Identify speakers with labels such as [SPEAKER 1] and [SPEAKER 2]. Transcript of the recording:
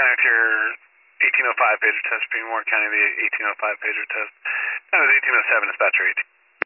[SPEAKER 1] connect your 1805 pager test, being Warren County, the 1805 pager test. That was 1807, dispatcher 18.